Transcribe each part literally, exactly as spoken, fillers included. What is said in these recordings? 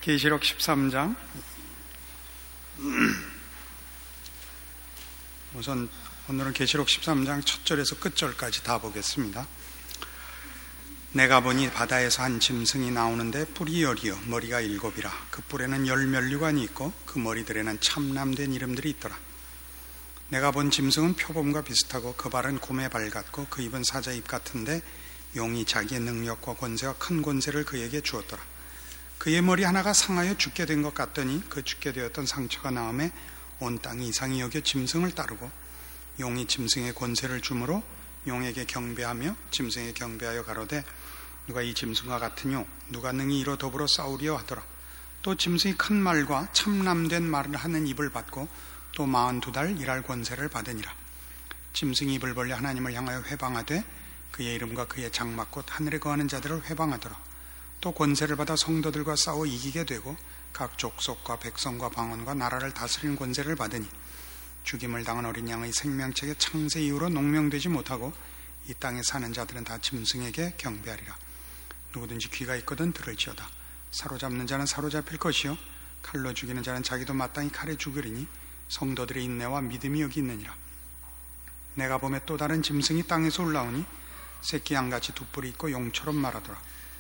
계시록 십삼 장. 우선 오늘은 계시록 십삼 장 첫 절에서 끝절까지 다 보겠습니다. 내가 보니 바다에서 한 짐승이 나오는데 뿔이 열이요 머리가 일곱이라. 그 뿔에는 열 면류관이 있고 그 머리들에는 참남된 이름들이 있더라. 내가 본 짐승은 표범과 비슷하고 그 발은 곰의 발 같고 그 입은 사자의 입 같은데 용이 자기의 능력과 권세와 큰 권세를 그에게 주었더라. 그의 머리 하나가 상하여 죽게 된 것 같더니 그 죽게 되었던 상처가 나음에 온 땅이 이상히 여겨 짐승을 따르고 용이 짐승의 권세를 주므로 용에게 경배하며 짐승에 경배하여 가로되 누가 이 짐승과 같으뇨 누가 능히 이로 더불어 싸우리요 하더라. 또 짐승이 큰 말과 참남된 말을 하는 입을 받고 또 마흔두 달 일할 권세를 받으니라. 짐승이 입을 벌려 하나님을 향하여 회방하되 그의 이름과 그의 장막 곧 하늘에 거하는 자들을 회방하더라. 또 권세를 받아 성도들과 싸워 이기게 되고 각 족속과 백성과 방언과 나라를 다스리는 권세를 받으니 죽임을 당한 어린 양의 생명책의 창세 이후로 농명되지 못하고 이 땅에 사는 자들은 다 짐승에게 경배하리라. 누구든지 귀가 있거든 들을지어다. 사로잡는 자는 사로잡힐 것이요 칼로 죽이는 자는 자기도 마땅히 칼에 죽으리니 성도들의 인내와 믿음이 여기 있느니라. 내가 보매 또 다른 짐승이 땅에서 올라오니 새끼 양같이 두 뿔이 있고 용처럼 말하더라.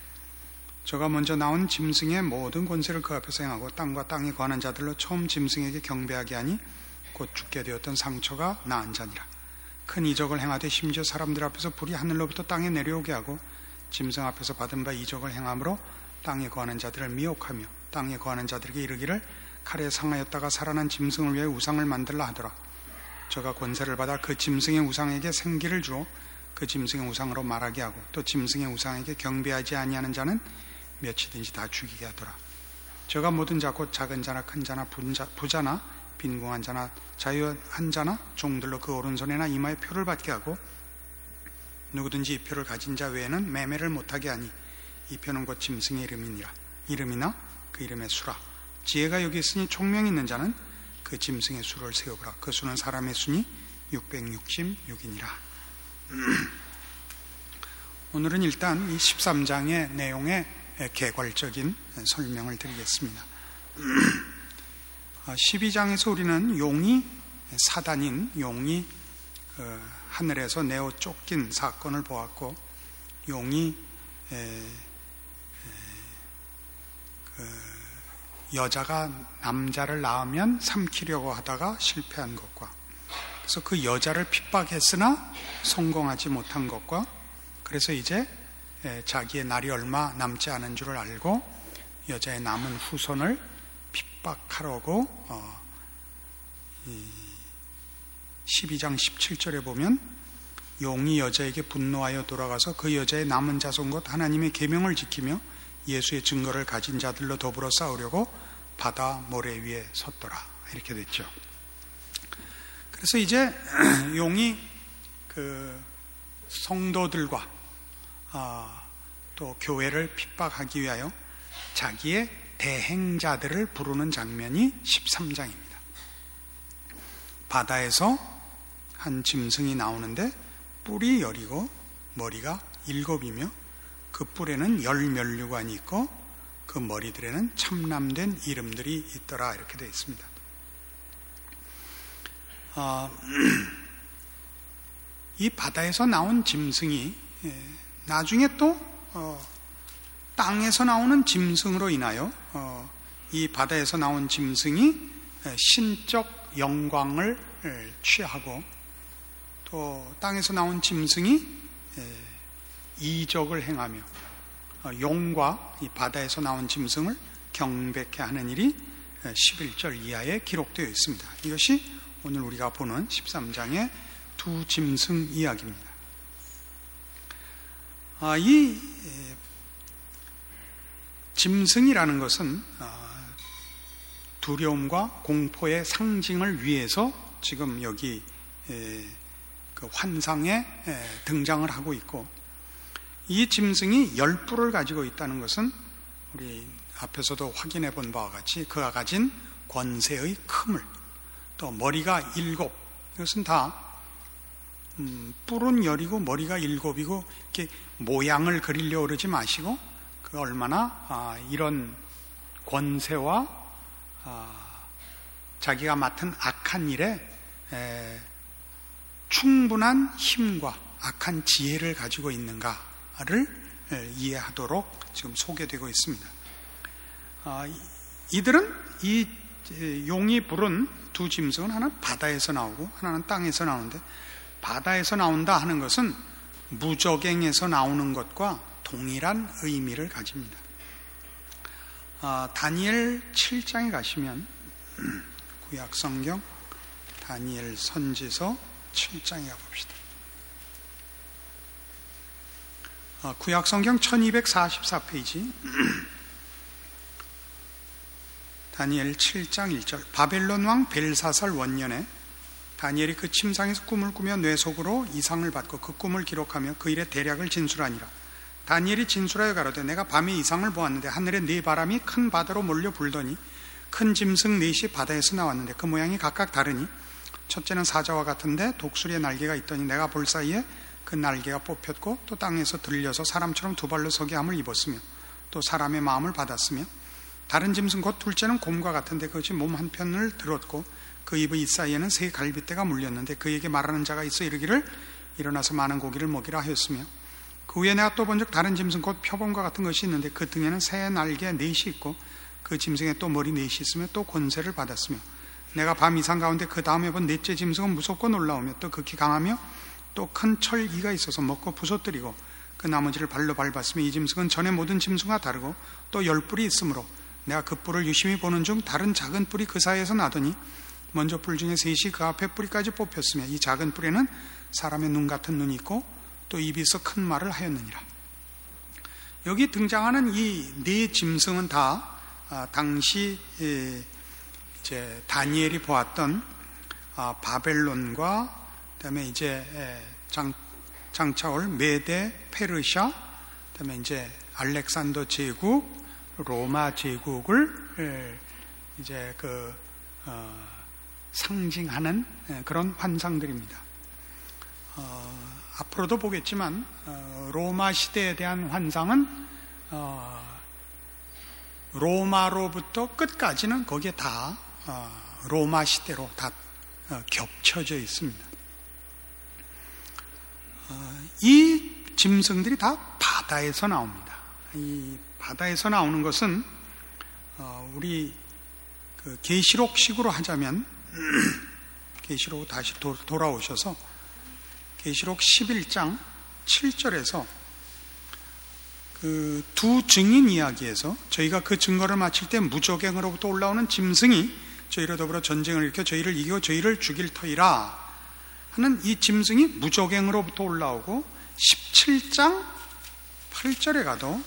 저가 먼저 나온 짐승의 모든 권세를 그 앞에서 행하고 땅과 땅에 관한 자들로 처음 짐승에게 경배하게 하니 곧 죽게 되었던 상처가 나은 자니라. 큰 이적을 행하되 심지어 사람들 앞에서 불이 하늘로부터 땅에 내려오게 하고 짐승 앞에서 받은 바 이적을 행함으로 땅에 거하는 자들을 미혹하며 땅에 거하는 자들에게 이르기를 칼에 상하였다가 살아난 짐승을 위해 우상을 만들라 하더라. 저가 권세를 받아 그 짐승의 우상에게 생기를 주어 그 짐승의 우상으로 말하게 하고 또 짐승의 우상에게 경배하지 아니하는 자는 몇이든지 다 죽이게 하더라. 저가 모든 자 곧 작은 자나 큰 자나 부자, 부자나 빈궁한 자나 자유한 자나 종들로 그 오른손에나 이마에 표를 받게 하고 누구든지 이 표를 가진 자 외에는 매매를 못하게 하니 이 표는 곧 짐승의 이름이니라. 이름이나 그 이름의 수라. 지혜가 여기 있으니 총명이 있는 자는 그 짐승의 수를 세우거라. 그 수는 사람의 수니 육백육십육이니라. 오늘은 일단 이 십삼 장의 내용에 개괄적인 설명을 드리겠습니다. 십이 장에서 우리는 용이 사단인 용이 하늘에서 내어 쫓긴 사건을 보았고 용이 여자가 남자를 낳으면 삼키려고 하다가 실패한 것과 그래서 그 여자를 핍박했으나 성공하지 못한 것과 그래서 이제 자기의 날이 얼마 남지 않은 줄을 알고 여자의 남은 후손을 핍박하려고 어, 십이 장 십칠 절에 보면 용이 여자에게 분노하여 돌아가서 그 여자의 남은 자손 곧 하나님의 계명을 지키며 예수의 증거를 가진 자들로 더불어 싸우려고 바다 모래 위에 섰더라. 이렇게 됐죠. 그래서 이제 용이 그 성도들과 어, 또 교회를 핍박하기 위하여 자기의 대행자들을 부르는 장면이 십삼 장입니다. 바다에서 한 짐승이 나오는데 뿔이 열이고 머리가 일곱이며 그 뿔에는 열 면류관이 있고 그 머리들에는 참남된 이름들이 있더라. 이렇게 되어 있습니다. 어, 이 바다에서 나온 짐승이 나중에 또 어, 땅에서 나오는 짐승으로 인하여 어, 이 바다에서 나온 짐승이 신적 영광을 취하고 또 땅에서 나온 짐승이 이적을 행하며 어, 용과 이 바다에서 나온 짐승을 경배케 하는 일이 십일 절 이하에 기록되어 있습니다. 이것이 오늘 우리가 보는 십삼 장의 두 짐승 이야기입니다. 아, 이 짐승이라는 것은 두려움과 공포의 상징을 위해서 지금 여기 그 환상에 등장을 하고 있고 이 짐승이 열 뿔을 가지고 있다는 것은 우리 앞에서도 확인해 본 바와 같이 그가 가진 권세의 큼을 또 머리가 일곱 이것은 다 음, 뿔은 열이고 머리가 일곱이고 이렇게 모양을 그리려고 그러지 마시고 그 얼마나 아, 이런 권세와 자기가 맡은 악한 일에 충분한 힘과 악한 지혜를 가지고 있는가를 이해하도록 지금 소개되고 있습니다. 이들은 이 용이 부른 두 짐승은 하나는 바다에서 나오고 하나는 땅에서 나오는데, 바다에서 나온다 하는 것은 무저갱에서 나오는 것과 동일한 의미를 가집니다. 아, 다니엘 칠 장에 가시면 구약성경 다니엘 선지서 칠 장에 가봅시다. 아, 구약성경 천이백사십사 페이지 다니엘 칠 장 일 절. 바벨론 왕 벨사살 원년에 다니엘이 그 침상에서 꿈을 꾸며 뇌 속으로 이상을 받고 그 꿈을 기록하며 그 일의 대략을 진술하니라. 다니엘이 진술하여 가로되 내가 밤에 이상을 보았는데 하늘에 네 바람이 큰 바다로 몰려 불더니 큰 짐승 넷이 바다에서 나왔는데 그 모양이 각각 다르니 첫째는 사자와 같은데 독수리의 날개가 있더니 내가 볼 사이에 그 날개가 뽑혔고 또 땅에서 들려서 사람처럼 두 발로 서게 함을 입었으며 또 사람의 마음을 받았으며 다른 짐승 곧 둘째는 곰과 같은데 그것이 몸 한편을 들었고 그 입의 이 사이에는 새 갈빗대가 물렸는데 그에게 말하는 자가 있어 이르기를 일어나서 많은 고기를 먹이라 하였으며 그 후에 내가 또 본즉 다른 짐승 곧 표범과 같은 것이 있는데 그 등에는 새 날개 넷이 있고 그 짐승에 또 머리 넷이 있으며 또 권세를 받았으며 내가 밤 이상 가운데 그 다음에 본 넷째 짐승은 무섭고 놀라우며 또 극히 강하며 또 큰 철이가 있어서 먹고 부서뜨리고 그 나머지를 발로 밟았으며 이 짐승은 전에 모든 짐승과 다르고 또 열 뿔이 있으므로 내가 그 뿔을 유심히 보는 중 다른 작은 뿔이 그 사이에서 나더니 먼저 뿔 중에 셋이 그 앞에 뿌리까지 뽑혔으며 이 작은 뿔에는 사람의 눈 같은 눈이 있고 또 입이 있어 큰 말을 하였느니라. 여기 등장하는 이 네 짐승은 다 당시 이제 다니엘이 보았던 바벨론과 그다음에 이제 장, 장차올 메데 페르시아, 그다음에 이제 알렉산더 제국, 로마 제국을 이제 그 어, 상징하는 그런 환상들입니다. 어, 앞으로도 보겠지만 어, 로마 시대에 대한 환상은 어, 로마로부터 끝까지는 거기에 다 어, 로마 시대로 다 어, 겹쳐져 있습니다. 어, 이 짐승들이 다 바다에서 나옵니다. 이 바다에서 나오는 것은 어, 우리 그 계시록식으로 하자면 계시록 다시 도, 돌아오셔서 계시록 십일 장 칠 절에서 그 두 증인 이야기에서 저희가 그 증거를 마칠 때 무저갱으로부터 올라오는 짐승이 저희로 더불어 전쟁을 일으켜 저희를 이기고 저희를 죽일 터이라 하는 이 짐승이 무저갱으로부터 올라오고 십칠 장 팔 절에 가도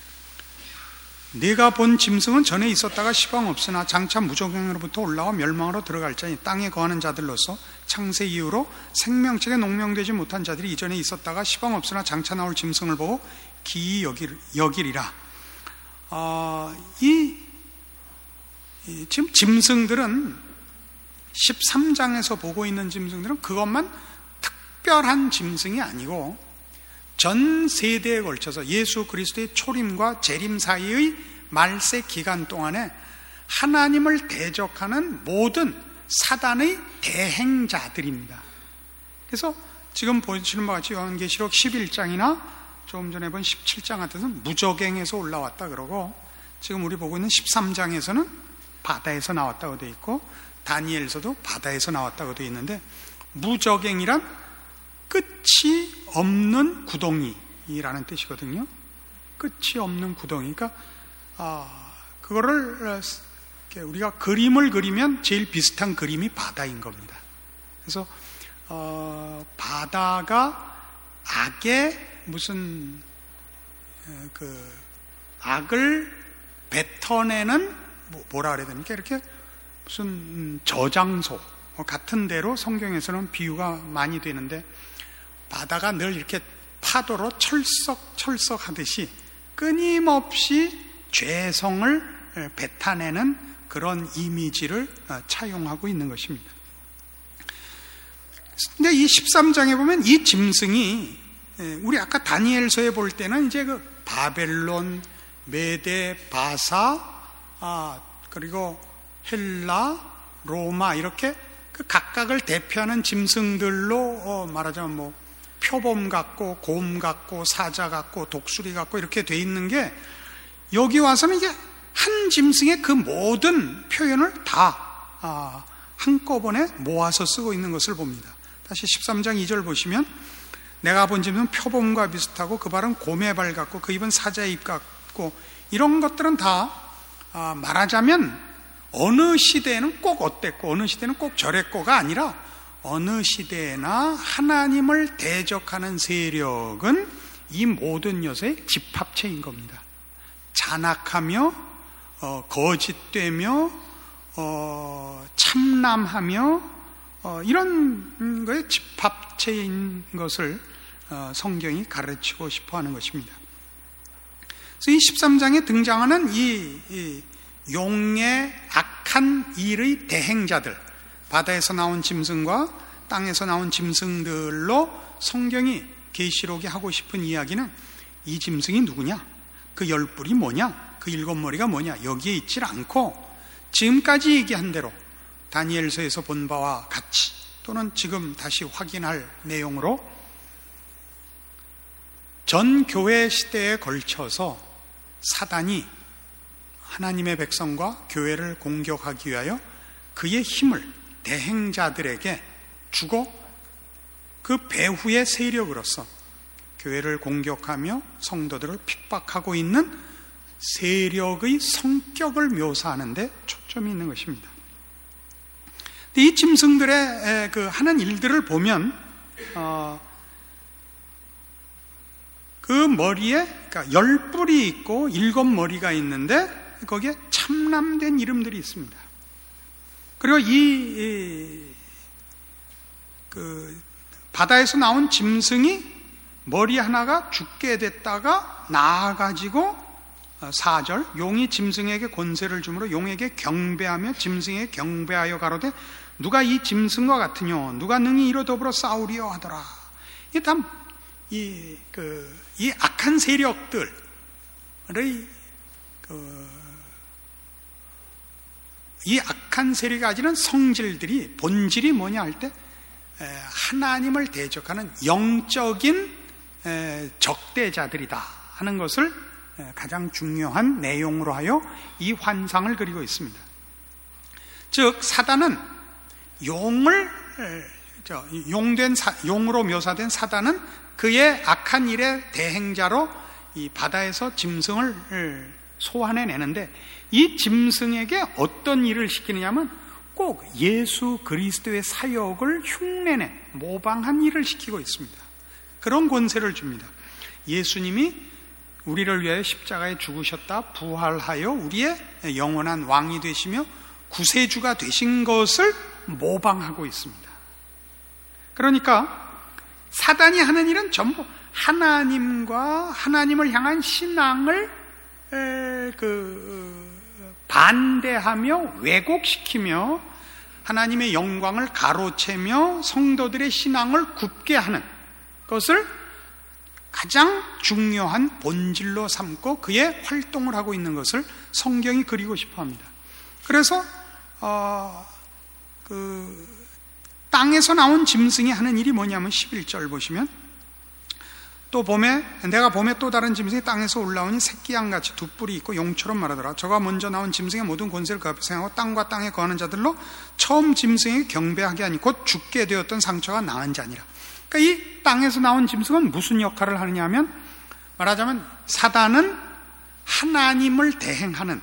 네가 본 짐승은 전에 있었다가 시방 없으나 장차 무저갱으로부터 올라와 멸망으로 들어갈 자니 땅에 거하는 자들로서 창세 이후로 생명책에 농명되지 못한 자들이 이전에 있었다가 시방 없으나 장차 나올 짐승을 보고 기이 여길, 여기리라. 어, 이, 이 지금 짐승들은 십삼 장에서 보고 있는 짐승들은 그것만 특별한 짐승이 아니고 전 세대에 걸쳐서 예수 그리스도의 초림과 재림 사이의 말세 기간 동안에 하나님을 대적하는 모든 사단의 대행자들입니다. 그래서 지금 보시는 바와 같이 요한계시록 십일 장이나 조금 전에 본 십칠 장 같은 데는 무저갱에서 올라왔다 그러고 지금 우리 보고 있는 십삼 장에서는 바다에서 나왔다고 되어 있고 다니엘서도 바다에서 나왔다고 되어 있는데 무저갱이란 끝이 없는 구덩이라는 뜻이거든요. 끝이 없는 구덩이. 그러니까 아, 그거를 우리가 그림을 그리면 제일 비슷한 그림이 바다인 겁니다. 그래서 어, 바다가 악의 무슨 그 악을 뱉어내는 뭐라 그래야 됩니까? 이렇게 무슨 저장소 같은 데로 성경에서는 비유가 많이 되는데 바다가 늘 이렇게 파도로 철썩 철썩 하듯이 끊임없이 죄성을 뱉어내는 그런 이미지를 차용하고 있는 것입니다. 근데 이 십삼 장에 보면 이 짐승이 우리 아까 다니엘서에 볼 때는 이제 그 바벨론, 메데, 바사, 아, 그리고 헬라, 로마 이렇게 그 각각을 대표하는 짐승들로 어, 말하자면 뭐 표범 같고 곰 같고 사자 같고 독수리 같고 이렇게 돼 있는 게 여기 와서는 이게 한 짐승의 그 모든 표현을 다 아, 한꺼번에 모아서 쓰고 있는 것을 봅니다. 다시 십삼 장 이 절 보시면 내가 본 짐승은 표범과 비슷하고 그 발은 곰의 발 같고 그 입은 사자의 입 같고 이런 것들은 다 아, 말하자면 어느 시대에는 꼭 어땠고 어느 시대는 꼭 저랬고가 아니라 어느 시대나 하나님을 대적하는 세력은 이 모든 요소의 집합체인 겁니다. 잔악하며 어, 거짓되며 어, 참남하며 어, 이런 거에 집합체인 것을 어, 성경이 가르치고 싶어하는 것입니다. 그래서 이 십삼 장에 등장하는 이, 이 용의 악한 일의 대행자들, 바다에서 나온 짐승과 땅에서 나온 짐승들로 성경이 계시록이 하고 싶은 이야기는 이 짐승이 누구냐, 그 열 뿔이 뭐냐, 그 일곱 머리가 뭐냐 여기에 있질 않고 지금까지 얘기한 대로 다니엘서에서 본 바와 같이 또는 지금 다시 확인할 내용으로 전 교회 시대에 걸쳐서 사단이 하나님의 백성과 교회를 공격하기 위하여 그의 힘을 대행자들에게 주고 그 배후의 세력으로서 교회를 공격하며 성도들을 핍박하고 있는 세력의 성격을 묘사하는 데 초점이 있는 것입니다. 이 짐승들의 그 하는 일들을 보면 어, 그 머리에 그러니까 열 뿔이 있고 일곱 머리가 있는데 거기에 참남된 이름들이 있습니다. 그리고 이, 이 그 바다에서 나온 짐승이 머리 하나가 죽게 됐다가 나아가지고 사 절 용이 짐승에게 권세를 주므로 용에게 경배하며 짐승에게 경배하여 가로되 누가 이 짐승과 같으뇨 누가 능히 이로 더불어 싸우리요 하더라. 이 다 이 그 이 악한 세력들의 그 이 악한 세력이 가지는 성질들이 본질이 뭐냐 할 때 하나님을 대적하는 영적인 적대자들이다 하는 것을 가장 중요한 내용으로 하여 이 환상을 그리고 있습니다. 즉 사단은 용을 용된 용으로 묘사된 사단은 그의 악한 일의 대행자로 이 바다에서 짐승을 소환해내는데 이 짐승에게 어떤 일을 시키느냐면 꼭 예수 그리스도의 사역을 흉내내 모방한 일을 시키고 있습니다. 그런 권세를 줍니다. 예수님이 우리를 위하여 십자가에 죽으셨다 부활하여 우리의 영원한 왕이 되시며 구세주가 되신 것을 모방하고 있습니다. 그러니까 사단이 하는 일은 전부 하나님과 하나님을 향한 신앙을 그 반대하며 왜곡시키며 하나님의 영광을 가로채며 성도들의 신앙을 굽게 하는 것을 가장 중요한 본질로 삼고 그의 활동을 하고 있는 것을 성경이 그리고 싶어합니다. 그래서 어, 그 땅에서 나온 짐승이 하는 일이 뭐냐면 십일 절 보시면 또 봄에 내가 봄에 또 다른 짐승이 땅에서 올라오니 새끼양같이 두 뿔이 있고 용처럼 말하더라. 저가 먼저 나온 짐승의 모든 권세를 그 앞에 행하고 땅과 땅에 거하는 자들로 처음 짐승에게 경배하게 하니 곧 죽게 되었던 상처가 나은 자니라. 그러니까 이 땅에서 나온 짐승은 무슨 역할을 하느냐 하면 말하자면 사단은 하나님을 대행하는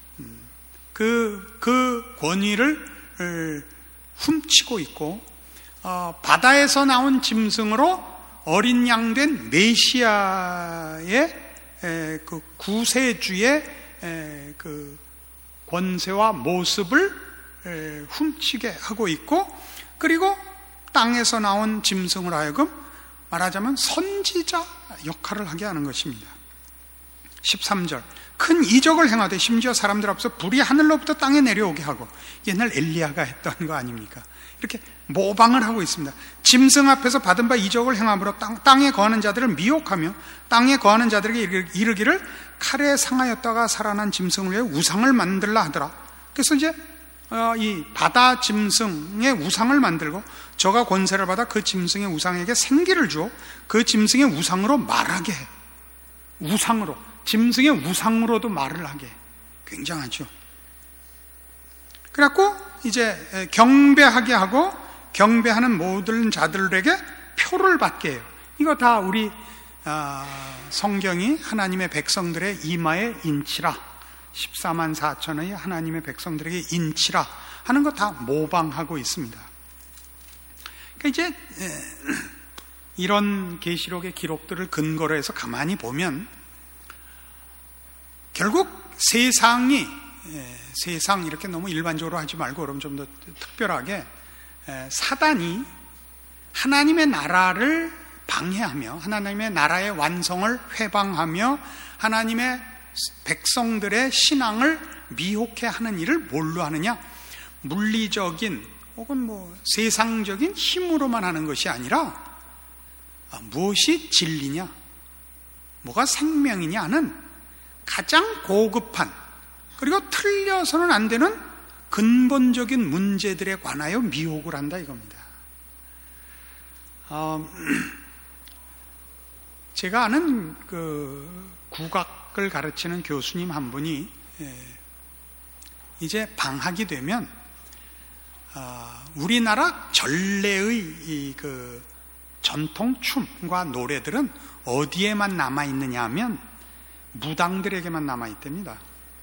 그, 그 권위를 훔치고 있고 어, 바다에서 나온 짐승으로 어린 양 된 메시아의 에, 그 구세주의 에, 그 권세와 모습을 에, 훔치게 하고 있고 그리고 땅에서 나온 짐승을 하여금 말하자면 선지자 역할을 하게 하는 것입니다. 십삼 절 큰 이적을 행하되 심지어 사람들 앞에서 불이 하늘로부터 땅에 내려오게 하고, 옛날 엘리야가 했던 거 아닙니까? 이렇게 모방을 하고 있습니다. 짐승 앞에서 받은 바 이적을 행함으로 땅, 땅에 거하는 자들을 미혹하며 땅에 거하는 자들에게 이르기를 칼에 상하였다가 살아난 짐승을 위해 우상을 만들라 하더라. 그래서 이제 이 바다 짐승의 우상을 만들고 저가 권세를 받아 그 짐승의 우상에게 생기를 주어 그 짐승의 우상으로 말하게 해. 우상으로, 짐승의 우상으로도 말을 하게 해. 굉장하죠. 그래갖고 이제 경배하게 하고 경배하는 모든 자들에게 표를 받게 해요. 이거 다 우리 성경이 하나님의 백성들의 이마에 인치라, 십사만 사천의 하나님의 백성들에게 인치라 하는 거 다 모방하고 있습니다. 그러니까 이제 이런 계시록의 기록들을 근거로 해서 가만히 보면 결국 세상이, 세상 이렇게 너무 일반적으로 하지 말고 그럼 좀 더 특별하게, 사단이 하나님의 나라를 방해하며 하나님의 나라의 완성을 회방하며 하나님의 백성들의 신앙을 미혹해 하는 일을 뭘로 하느냐? 물리적인 혹은 뭐 세상적인 힘으로만 하는 것이 아니라 무엇이 진리냐, 뭐가 생명이냐 하는 가장 고급한, 그리고 틀려서는 안 되는 근본적인 문제들에 관하여 미혹을 한다 이겁니다. 어, 제가 아는 그 국악을 가르치는 교수님 한 분이 이제 방학이 되면 우리나라 전래의 그 전통 춤과 노래들은 어디에만 남아있느냐 하면 무당들에게만 남아있답니다.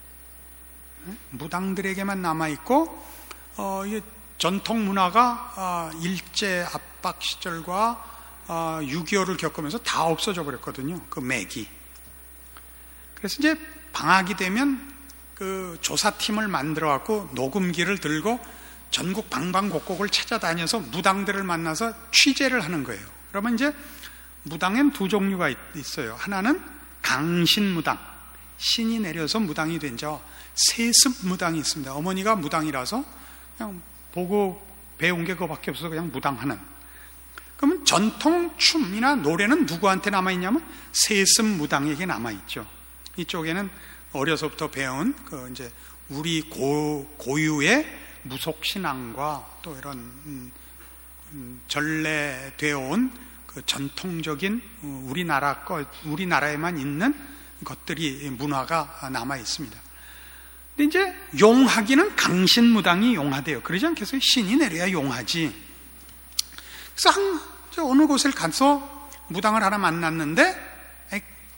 무당들에게만 남아있고, 어, 전통 문화가 어, 일제 압박 시절과 어, 육이오를 겪으면서 다 없어져 버렸거든요. 그 맥이. 그래서 이제 방학이 되면 그 조사팀을 만들어 갖고 녹음기를 들고 전국 방방곡곡을 찾아다녀서 무당들을 만나서 취재를 하는 거예요. 그러면 이제 무당엔 두 종류가 있어요. 하나는 강신무당, 신이 내려서 무당이 된 자, 세습무당이 있습니다. 어머니가 무당이라서 그냥 보고 배운 게 그거밖에 없어서 그냥 무당하는. 그러면 전통 춤이나 노래는 누구한테 남아있냐면 세습무당에게 남아있죠. 이쪽에는 어려서부터 배운 그 이제 우리 고, 고유의 무속신앙과 또 이런 음, 음, 전래되어 온 그 전통적인 우리나라 거, 우리나라에만 있는 것들이, 문화가 남아 있습니다. 근데 이제 용하기는 강신무당이 용하대요. 그러지 않겠어요? 신이 내려야 용하지. 그래서 한, 어느 곳을 가서 무당을 하나 만났는데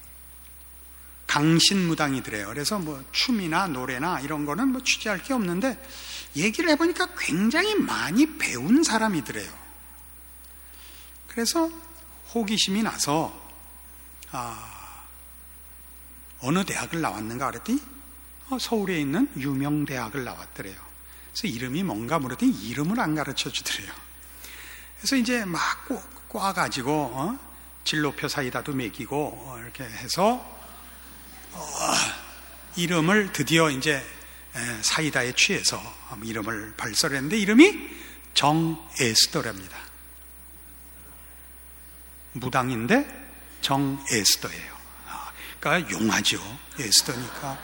강신무당이더래요. 그래서 뭐 춤이나 노래나 이런 거는 뭐 취재할 게 없는데 얘기를 해보니까 굉장히 많이 배운 사람이더래요. 그래서 호기심이 나서 아, 어느 대학을 나왔는가 그랬더니 어, 서울에 있는 유명 대학을 나왔더래요. 그래서 이름이 뭔가 물었더니 이름을 안 가르쳐 주더래요. 그래서 이제 막 꽈가지고 어? 진로표 사이다도 매기고 어, 이렇게 해서 어, 이름을 드디어 이제 사이다에 취해서 이름을 발설했는데 이름이 정에스더랍니다. 무당인데 정에스더예요. 그러니까 용하죠. 에스더니까.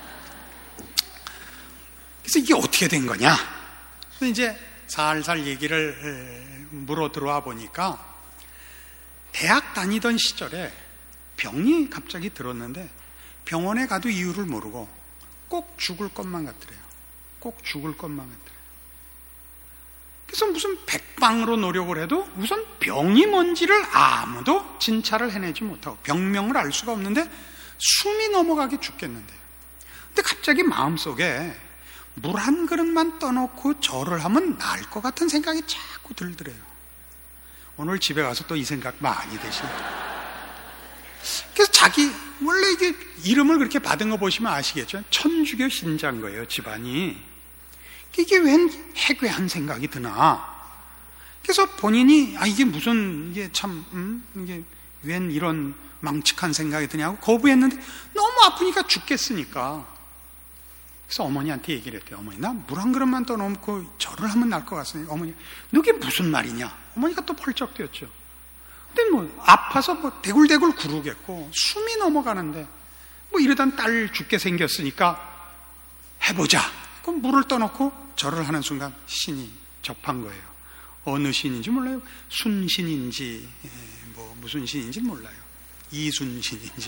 그래서 이게 어떻게 된 거냐? 그래서 이제 살살 얘기를 물어 들어와 보니까 대학 다니던 시절에 병이 갑자기 들었는데 병원에 가도 이유를 모르고 꼭 죽을 것만 같더래요. 꼭 죽을 것만 같더래요. 그래서 무슨 백방으로 노력을 해도 우선 병이 뭔지를 아무도 진찰을 해내지 못하고 병명을 알 수가 없는데 숨이 넘어가게 죽겠는데요. 근데 갑자기 마음속에 물 한 그릇만 떠놓고 절을 하면 나을 것 같은 생각이 자꾸 들더래요. 오늘 집에 가서 또 이 생각 많이 되시네요. 그래서 자기 원래 이게 이름을 그렇게 받은 거 보시면 아시겠죠? 천주교 신자인 거예요, 집안이. 이게 웬 해괴한 생각이 드나? 그래서 본인이 아 이게 무슨 이게 참 음? 이게 웬 이런 망측한 생각이 드냐고 거부했는데 너무 아프니까 죽겠으니까. 그래서 어머니한테 얘기를 했대요. 어머니, 나 물 한 그릇만 더 넘고 절을 하면 날 것 같으니. 어머니, 너게 무슨 말이냐? 어머니가 또 펄쩍 뛰었죠. 근데 뭐 아파서 뭐 대굴대굴 구르겠고 숨이 넘어가는데 뭐 이러다 딸 죽게 생겼으니까 해보자. 그럼 물을 떠놓고 절을 하는 순간 신이 접한 거예요. 어느 신인지 몰라요. 순신인지 뭐 무슨 신인지 몰라요. 이순신인지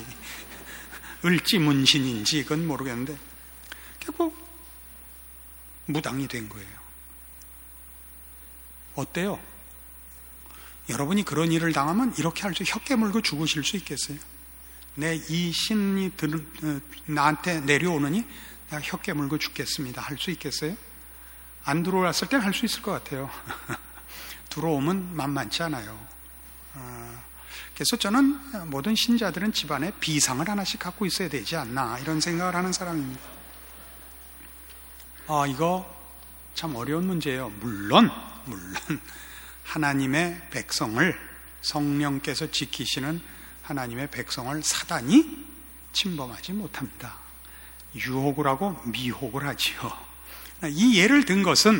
을지문신인지 그건 모르겠는데 결국 무당이 된 거예요. 어때요? 여러분이 그런 일을 당하면 이렇게 할 수, 혀 깨물고 죽으실 수 있겠어요? 내 이 신이 들, 나한테 내려오느니 내가 혀 깨물고 죽겠습니다. 할 수 있겠어요? 안 들어왔을 땐 할 수 있을 것 같아요. 들어오면 만만치 않아요. 그래서 저는 모든 신자들은 집안에 비상을 하나씩 갖고 있어야 되지 않나 이런 생각을 하는 사람입니다. 아, 이거 참 어려운 문제예요. 물론 물론 하나님의 백성을 성령께서 지키시는 하나님의 백성을 사단이 침범하지 못합니다. 유혹을 하고 미혹을 하지요. 이 예를 든 것은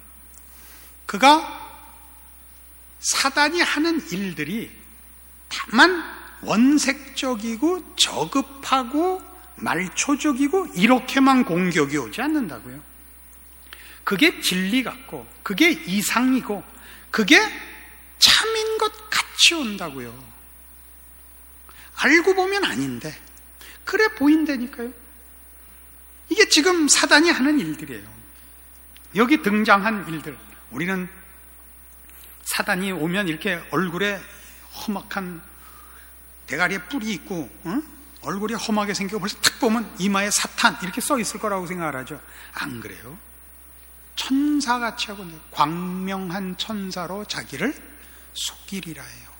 그가 사단이 하는 일들이 다만 원색적이고 저급하고 말초적이고 이렇게만 공격이 오지 않는다고요. 그게 진리 같고 그게 이상이고 그게 참인 것 같이 온다고요. 알고 보면 아닌데 그래 보인다니까요. 이게 지금 사단이 하는 일들이에요. 여기 등장한 일들, 우리는 사단이 오면 이렇게 얼굴에 험악한 대가리에 뿔이 있고 어? 얼굴이 험하게 생기고 벌써 탁 보면 이마에 사탄 이렇게 써 있을 거라고 생각을 하죠. 안 그래요. 천사같이 하고 광명한 천사로 자기를 속이리라 해요.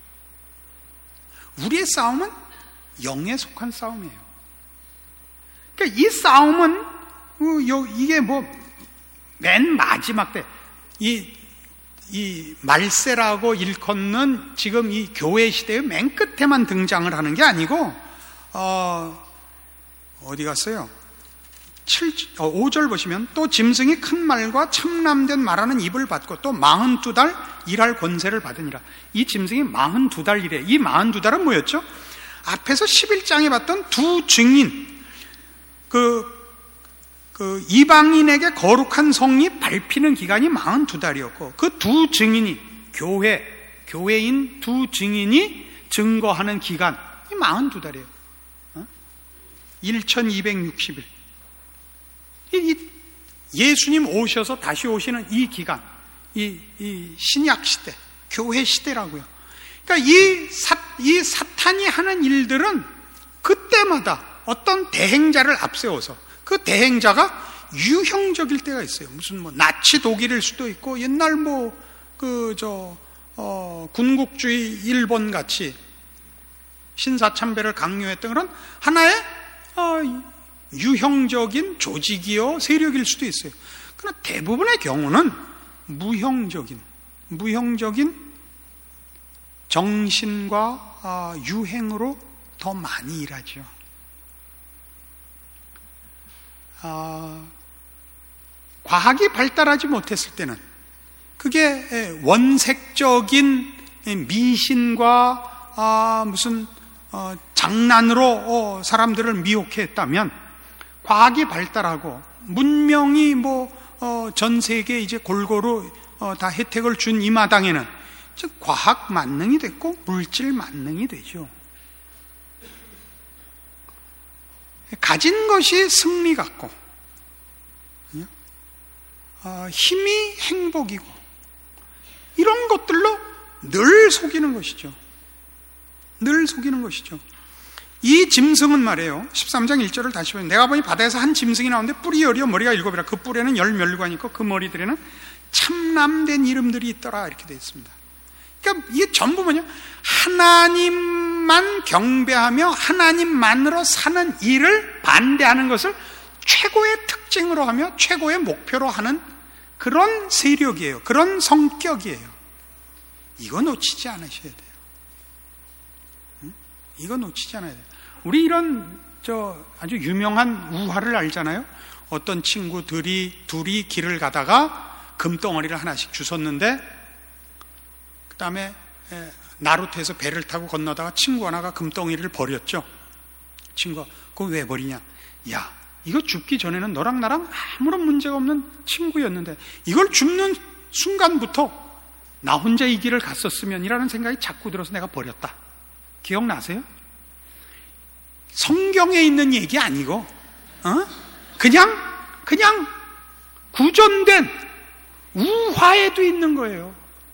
우리의 싸움은 영에 속한 싸움이에요. 그러니까 이 싸움은 이게 뭐 맨 마지막 때 이 이 말세라고 일컫는 지금 이 교회 시대의 맨 끝에만 등장을 하는 게 아니고 어, 어디 갔어요? 칠, 어, 오 절 보시면 또 짐승이 큰 말과 참람된 말하는 입을 받고 또 마흔두 달 일할 권세를 받으니라. 이 짐승이 마흔두 달 일해. 이 마흔두 달은 뭐였죠? 앞에서 십일 장에 봤던 두 증인 그 그 이방인에게 거룩한 성이 밟히는 기간이 마흔두 달이었고 그 두 증인이 교회, 교회인 두 증인이 증거하는 기간이 마흔두 달이에요. 어? 천이백육십 일. 이, 이 예수님 오셔서 다시 오시는 이 기간, 이, 이 신약 시대, 교회 시대라고요. 그러니까 이, 사, 이 사탄이 하는 일들은 그때마다 어떤 대행자를 앞세워서 그 대행자가 유형적일 때가 있어요. 무슨 뭐 나치 독일일 수도 있고 옛날 뭐 그 저 어, 군국주의 일본 같이 신사참배를 강요했던 그런 하나의 어, 유형적인 조직이요 세력일 수도 있어요. 그러나 대부분의 경우는 무형적인 무형적인 정신과 어, 유행으로 더 많이 일하죠. 어, 과학이 발달하지 못했을 때는 그게 원색적인 미신과 아, 무슨 어, 장난으로 어, 사람들을 미혹했다면 과학이 발달하고 문명이 뭐 어, 전 세계에 이제 골고루 어, 다 혜택을 준 이 마당에는 즉 과학 만능이 됐고 물질 만능이 되죠. 가진 것이 승리 같고 어, 힘이 행복이고 이런 것들로 늘 속이는 것이죠. 늘 속이는 것이죠. 이 짐승은 말이에요. 십삼 장 일 절을 다시 보면 내가 보니 바다에서 한 짐승이 나오는데 뿔이 열이요 머리가 일곱이라. 그 뿔에는 열 멸관이 있고 그 머리들에는 참남된 이름들이 있더라 이렇게 되어 있습니다. 그러니까 이게 전부 뭐냐? 하나님만 경배하며 하나님만으로 사는 일을 반대하는 것을 최고의 특징으로 하며 최고의 목표로 하는 그런 세력이에요. 그런 성격이에요. 이거 놓치지 않으셔야 돼요. 이거 놓치지 않아야 돼요. 우리 이런 저 아주 유명한 우화를 알잖아요. 어떤 친구들이 둘이 길을 가다가 금덩어리를 하나씩 주웠는데 그 다음에 나루터에서 배를 타고 건너다가 친구 하나가 금덩어리를 버렸죠. 친구가 그거 왜 버리냐? 야, 이거 죽기 전에는 너랑 나랑 아무런 문제가 없는 친구였는데 이걸 줍는 순간부터 나 혼자 이 길을 갔었으면이라는 생각이 자꾸 들어서 내가 버렸다. 기억나세요? 성경에 있는 얘기 아니고 어? 그냥 그냥 구전된 우화에도 있는 거예요.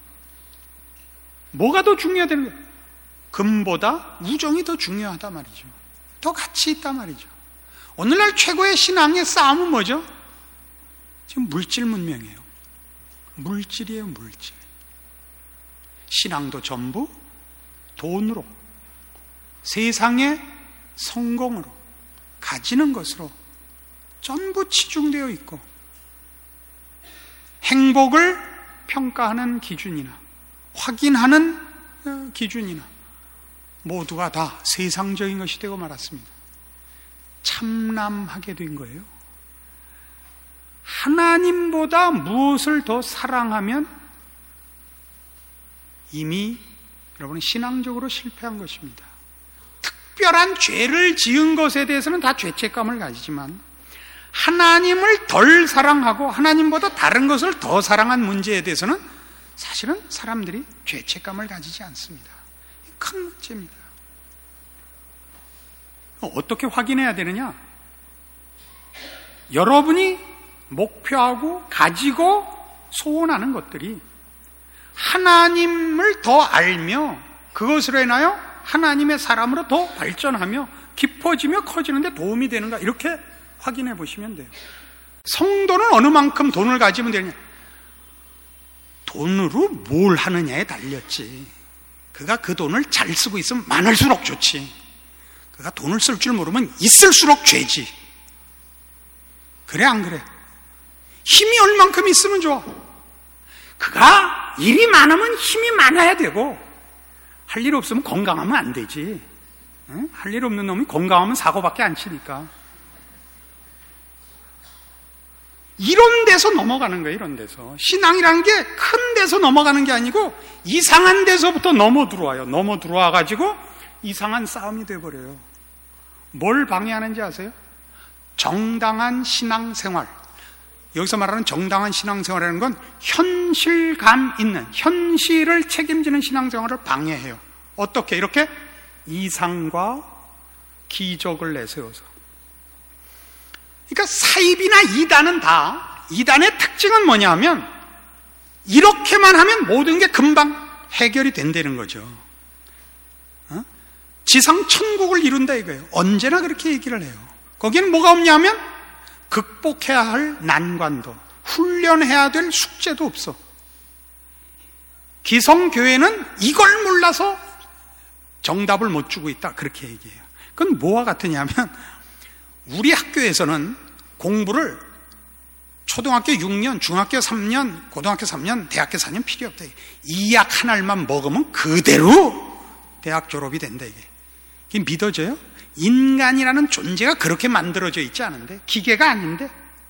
뭐가 더 중요하다는 거예요? 금보다 우정이 더 중요하다 말이죠. 더 가치 있다 말이죠. 오늘날 최고의 신앙의 싸움은 뭐죠? 지금 물질 문명이에요. 물질이에요, 물질. 신앙도 전부 돈으로, 세상의 성공으로, 가지는 것으로 전부 치중되어 있고, 행복을 평가하는 기준이나 확인하는 기준이나 모두가 다 세상적인 것이 되고 말았습니다. 참남하게 된 거예요. 하나님보다 무엇을 더 사랑하면 이미 여러분은 신앙적으로 실패한 것입니다. 특별한 죄를 지은 것에 대해서는 다 죄책감을 가지지만 하나님을 덜 사랑하고 하나님보다 다른 것을 더 사랑한 문제에 대해서는 사실은 사람들이 죄책감을 가지지 않습니다. 큰 문제입니다. 어떻게 확인해야 되느냐? 여러분이 목표하고 가지고 소원하는 것들이 하나님을 더 알며 그것으로 인하여 하나님의 사람으로 더 발전하며 깊어지며 커지는데 도움이 되는가, 이렇게 확인해 보시면 돼요. 성도는 어느 만큼 돈을 가지면 되느냐? 돈으로 뭘 하느냐에 달렸지. 그가 그 돈을 잘 쓰고 있으면 많을수록 좋지. 그가 돈을 쓸 줄 모르면 있을수록 죄지. 그래 안 그래? 힘이 얼만큼 있으면 좋아. 그가 일이 많으면 힘이 많아야 되고 할 일 없으면 건강하면 안 되지. 응? 할 일 없는 놈이 건강하면 사고밖에 안 치니까. 이런 데서 넘어가는 거예요. 이런 데서 신앙이라는 게 큰 데서 넘어가는 게 아니고 이상한 데서부터 넘어 들어와요. 넘어 들어와 가지고 이상한 싸움이 돼버려요. 뭘 방해하는지 아세요? 정당한 신앙생활. 여기서 말하는 정당한 신앙생활이라는 건 현실감 있는, 현실을 책임지는 신앙생활을 방해해요. 어떻게? 이렇게 이상과 기적을 내세워서. 그러니까 사입이나 이단은 다, 이단의 특징은 뭐냐 하면 이렇게만 하면 모든 게 금방 해결이 된다는 거죠. 어? 지상 천국을 이룬다 이거예요. 언제나 그렇게 얘기를 해요. 거기는 뭐가 없냐면 극복해야 할 난관도, 훈련해야 될 숙제도 없어. 기성교회는 이걸 몰라서 정답을 못 주고 있다, 그렇게 얘기해요. 그건 뭐와 같으냐면 우리 학교에서는 공부를 초등학교 육 년, 중학교 삼 년, 고등학교 삼 년, 대학교 사 년 필요 없다. 이 약 하나만 먹으면 그대로 대학 졸업이 된다, 이게. 이게 믿어져요? 인간이라는 존재가 그렇게 만들어져 있지 않은데, 기계가 아닌데.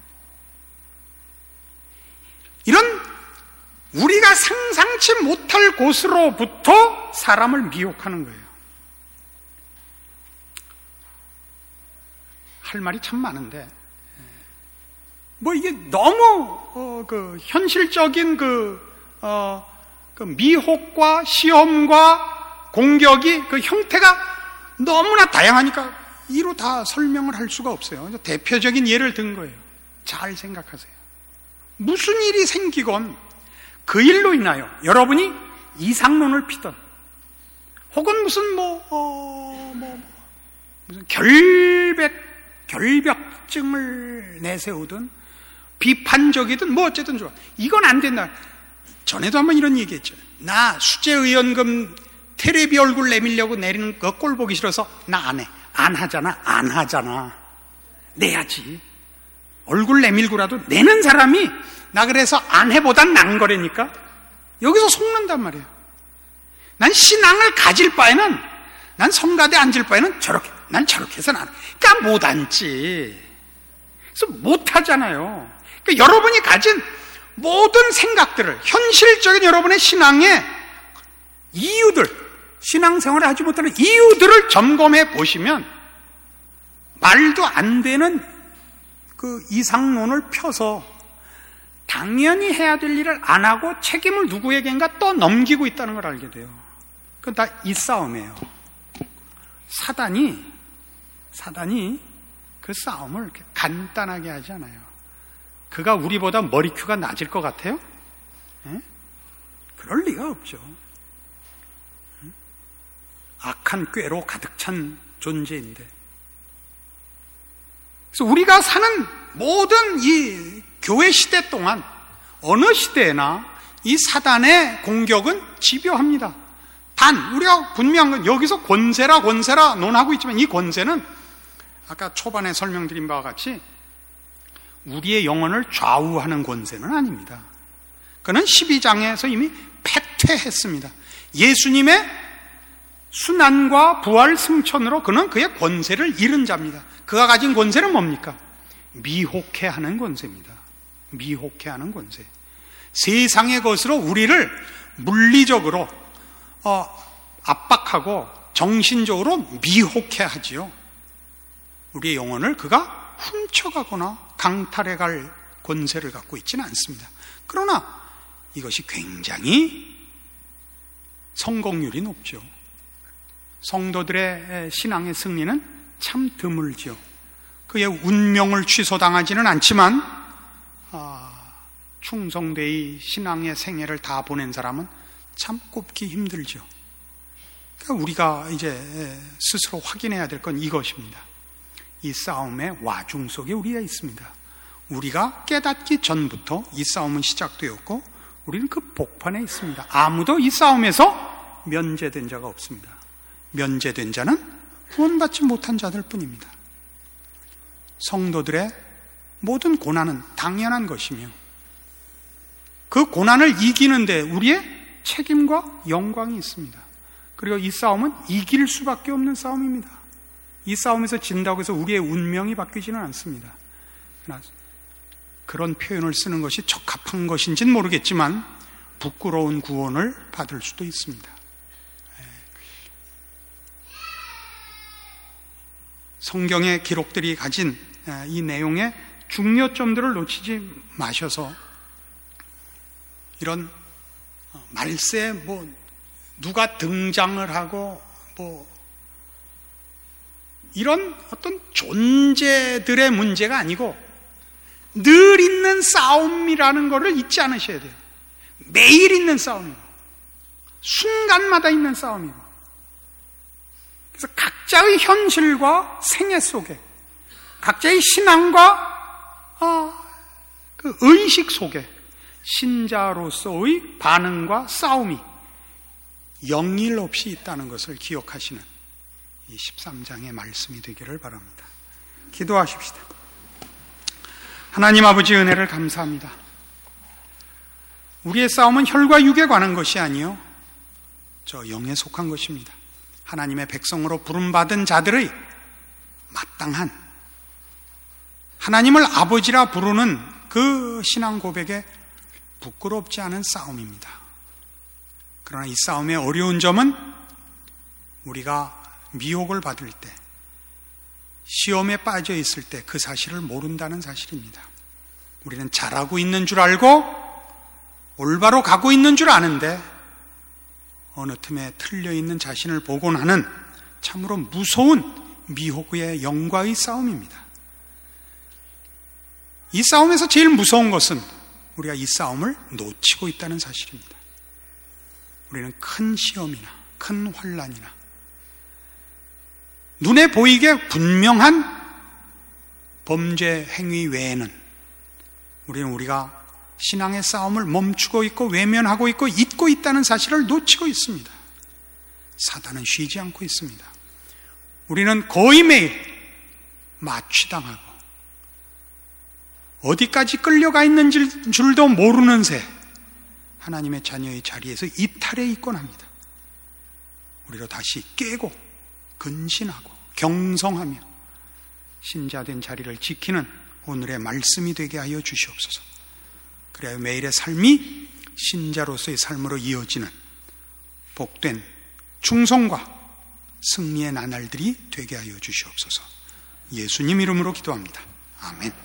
이런 우리가 상상치 못할 곳으로부터 사람을 미혹하는 거예요. 할 말이 참 많은데, 뭐 이게 너무 어, 그 현실적인 그, 어, 그 미혹과 시험과 공격이 그 형태가 너무나 다양하니까 이로 다 설명을 할 수가 없어요. 대표적인 예를 든 거예요. 잘 생각하세요. 무슨 일이 생기건 그 일로 인하여 여러분이 이상론을 피던 혹은 무슨 뭐, 어, 뭐 무슨 결백, 결벽증을 내세우든 비판적이든 뭐 어쨌든 좋아. 이건 안 된다. 전에도 한번 이런 얘기 했죠. 나 수재의원금 테레비 얼굴 내밀려고 내리는 거 꼴 보기 싫어서 나 안 해. 안 하잖아. 안 하잖아. 내야지. 얼굴 내밀고라도 내는 사람이 나 그래서 안 해보단 난 거라니까. 여기서 속는단 말이에요. 난 신앙을 가질 바에는 난 성가대 앉을 바에는 저렇게, 난 저렇게 해서는 안, 그러니까 못 앉지. 그래서 못 하잖아요. 그러니까 여러분이 가진 모든 생각들을, 현실적인 여러분의 신앙의 이유들, 신앙생활을 하지 못하는 이유들을 점검해 보시면 말도 안 되는 그 이상론을 펴서 당연히 해야 될 일을 안 하고 책임을 누구에겐가 또 넘기고 있다는 걸 알게 돼요. 그건 다 이 싸움이에요. 사단이, 사단이 그 싸움을 이렇게 간단하게 하지 않아요. 그가 우리보다 머리큐가 낮을 것 같아요? 에? 그럴 리가 없죠. 악한 꾀로 가득 찬 존재인데. 그래서 우리가 사는 모든 이 교회 시대 동안 어느 시대에나 이 사단의 공격은 집요합니다. 단, 우리가 분명한 건 여기서 권세라 권세라 논하고 있지만 이 권세는 아까 초반에 설명드린 바와 같이 우리의 영혼을 좌우하는 권세는 아닙니다. 그는 십이 장에서 이미 패퇴했습니다. 예수님의 순환과 부활 승천으로 그는 그의 권세를 잃은 자입니다. 그가 가진 권세는 뭡니까? 미혹해 하는 권세입니다. 미혹해 하는 권세. 세상의 것으로 우리를 물리적으로 어, 압박하고 정신적으로 미혹해 하지요. 우리의 영혼을 그가 훔쳐가거나 강탈해갈 권세를 갖고 있지는 않습니다. 그러나 이것이 굉장히 성공률이 높죠. 성도들의 신앙의 승리는 참 드물죠. 그의 운명을 취소당하지는 않지만 아, 충성되이 신앙의 생애를 다 보낸 사람은 참 꼽기 힘들죠. 그러니까 우리가 이제 스스로 확인해야 될 건 이것입니다. 이 싸움의 와중 속에 우리가 있습니다. 우리가 깨닫기 전부터 이 싸움은 시작되었고 우리는 그 복판에 있습니다. 아무도 이 싸움에서 면제된 자가 없습니다. 면제된 자는 구원받지 못한 자들 뿐입니다. 성도들의 모든 고난은 당연한 것이며 그 고난을 이기는데 우리의 책임과 영광이 있습니다. 그리고 이 싸움은 이길 수밖에 없는 싸움입니다. 이 싸움에서 진다고 해서 우리의 운명이 바뀌지는 않습니다. 그러나 그런 표현을 쓰는 것이 적합한 것인지는 모르겠지만 부끄러운 구원을 받을 수도 있습니다. 성경의 기록들이 가진 이 내용의 중요점들을 놓치지 마셔서 이런 말세 뭐 누가 등장을 하고 뭐 이런 어떤 존재들의 문제가 아니고 늘 있는 싸움이라는 것을 잊지 않으셔야 돼요. 매일 있는 싸움이고 순간마다 있는 싸움이고 그래서 각자의 현실과 생애 속에 각자의 신앙과 아, 그 의식 속에 신자로서의 반응과 싸움이 영일 없이 있다는 것을 기억하시는 이 십삼 장의 말씀이 되기를 바랍니다. 기도하십시다. 하나님 아버지 은혜를 감사합니다. 우리의 싸움은 혈과 육에 관한 것이 아니요 저 영에 속한 것입니다. 하나님의 백성으로 부름받은 자들의 마땅한 하나님을 아버지라 부르는 그 신앙 고백에 부끄럽지 않은 싸움입니다. 그러나 이 싸움의 어려운 점은 우리가 미혹을 받을 때, 시험에 빠져 있을 때 그 사실을 모른다는 사실입니다. 우리는 잘하고 있는 줄 알고 올바로 가고 있는 줄 아는데 어느 틈에 틀려 있는 자신을 보곤 하는 참으로 무서운 미혹의 영과의 싸움입니다. 이 싸움에서 제일 무서운 것은 우리가 이 싸움을 놓치고 있다는 사실입니다. 우리는 큰 시험이나 큰 환난이나 눈에 보이게 분명한 범죄 행위 외에는 우리는 우리가 신앙의 싸움을 멈추고 있고 외면하고 있고 잊고 있다는 사실을 놓치고 있습니다. 사단은 쉬지 않고 있습니다. 우리는 거의 매일 마취당하고 어디까지 끌려가 있는 줄도 모르는 새 하나님의 자녀의 자리에서 이탈해 있곤 합니다. 우리로 다시 깨고 근신하고 경성하며 신자된 자리를 지키는 오늘의 말씀이 되게 하여 주시옵소서. 그래야 매일의 삶이 신자로서의 삶으로 이어지는 복된 충성과 승리의 나날들이 되게 하여 주시옵소서. 예수님 이름으로 기도합니다. 아멘.